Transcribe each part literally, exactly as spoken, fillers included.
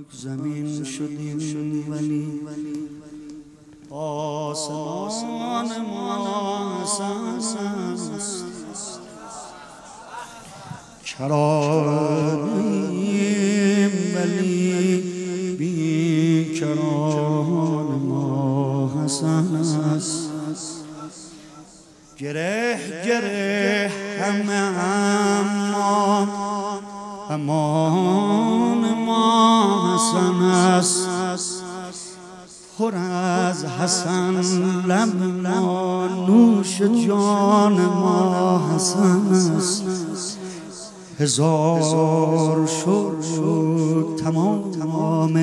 زمین شدیم ولی آسمان ما حسن است. کرانیم ولی بیکران ما حسن است. گره گره همه اما امان ما حسن است. پر از حسن لب ما نوش جان ما حسن است. هزار شد تمام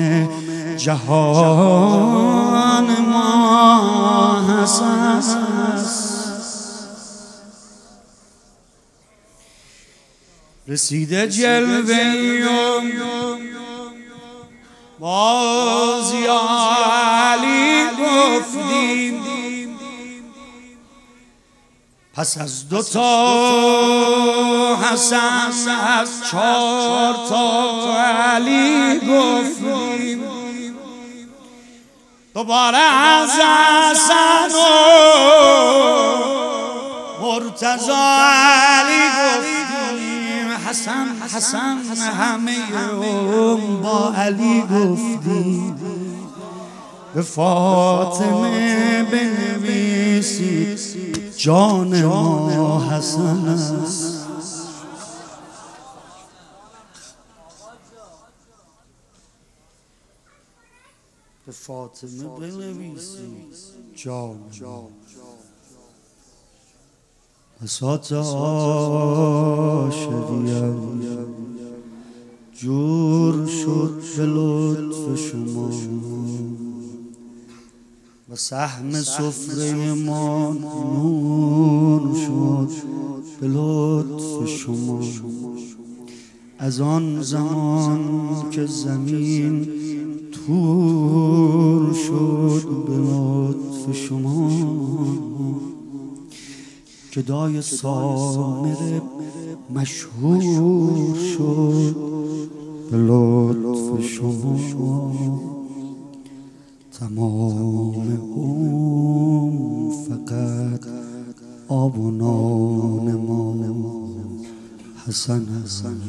جهان ما حسن است. رسیده جلوه باز یا علی گفتیم، پس از دو تا حسن از چهار تا علی گفتیم، دوباره از حسن و مرتضی علی گفتیم. حسن حسن همه ام با علی گفتیم. به فاطمه بنویسید جان ما حسن است. به فاطمه بنویسید جان ما. بساط عاشقیم جور شد به لطف شما و سهم سفره ما نون شد به لطف شما. از آن زمان که زمین تور شد به لطف شما، گدای سامر مشهور شد به لطف شما. تمام عمر فقط آب و نان ما حسن حسن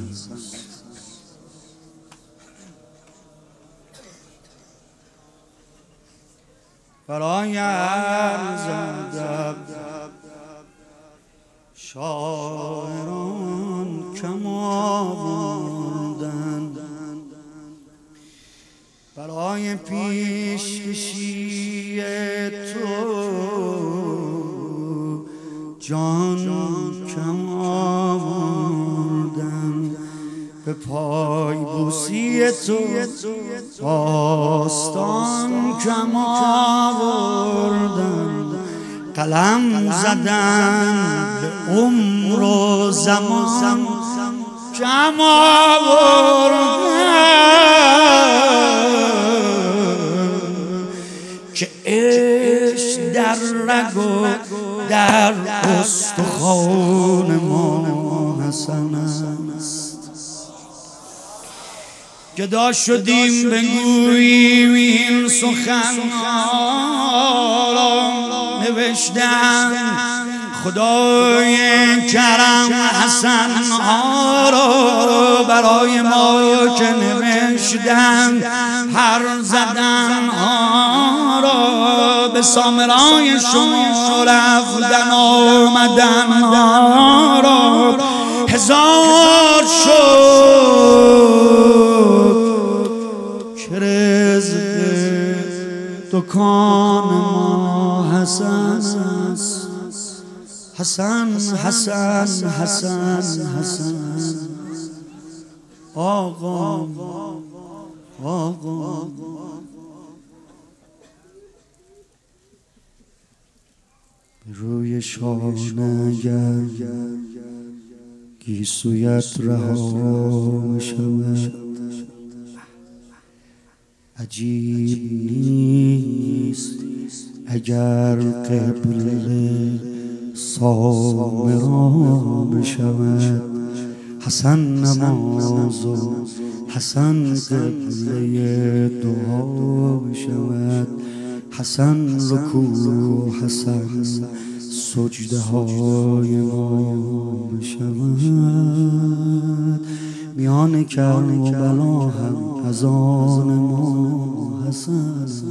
برای ارزم شاعران کم آوردند، برای پیشکشی تو جان کم آوردند، به پای بوسی تو آستان کم آوردند. قلم زدن به عمر و زمان کم آوردن، که عشق در رگ و در استخوان ما حسن است. گدا شدیم بگوییم این سخن را نوشتن خدای کرم حسن ها را برای ما که نوشتن، هر زدن ها را به سامرای شما رفتن آمدن ها را هزار شد که رزق دکان ما حسن است. حسن حسن حسن حسن آقا آقا به روی شانه اگر گیسویت رها شود عجیب نیست اگر قبله سامرا بشود. حسن نماز و حسن قبله دعا بشود، حسن رکوع، حسن سجده های ما بشود. میان کرب و بلا هم از آن ما حسن است.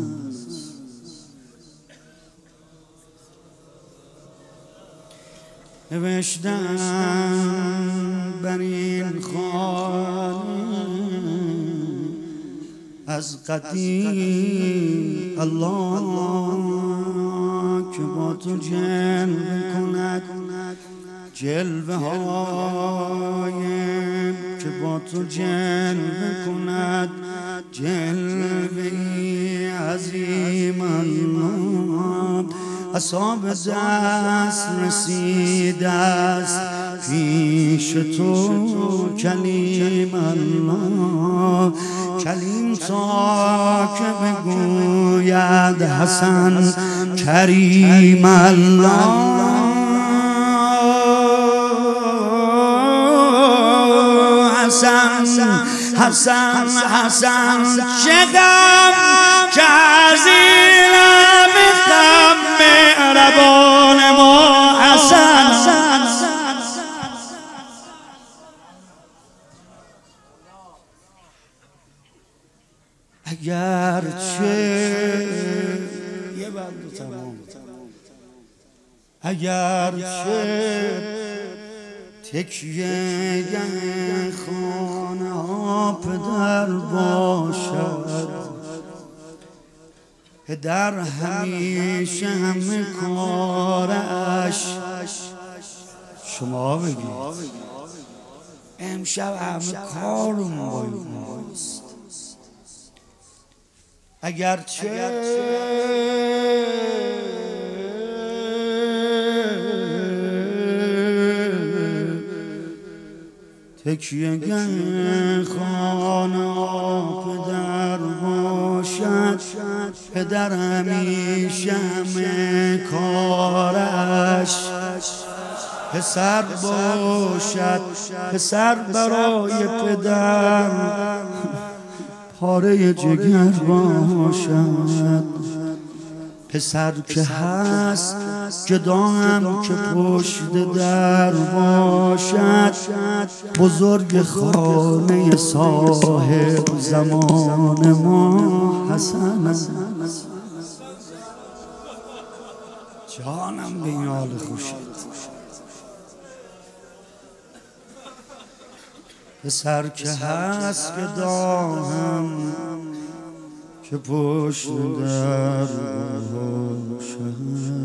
نوشتم بر این خانه از قدیم الله که با تو جلوه کند، جلوه های که با تو جلوه کند، جلوه عظیم الله. اصحاب دست رسیده است پیش تو کلیم الله، کلیم تا که بگوید حسن کریم الله. حسن حسن حسن چه غم که از این همه غم مهربان ما حسن. اگر چه یه بند تمام، اگر چه تکیه خانه ها پدر باشد، پدر همیشه همه کارش. شما بگید امشب همه کارم باید. اگرچه تکیه خانه پدر باشد، پدر همیشه همه کارش. پسر باشد، پسر برای پدر پاره جگر باشد. پسر که هست جدا هم که پشت در باشد. بزرگ خانه صاحب زمان ما حسن است. جانم به این حال خوشید. پسر که هست که داهم که پشت در باشد.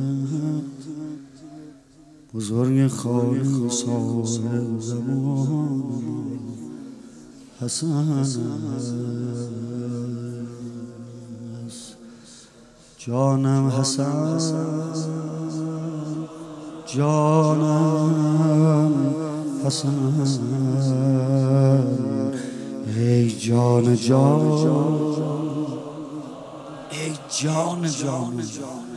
بزرگ خانه صاحب زمان حسن است. جانم حسن، جانم حسن، ای جان جان، ای جان جان.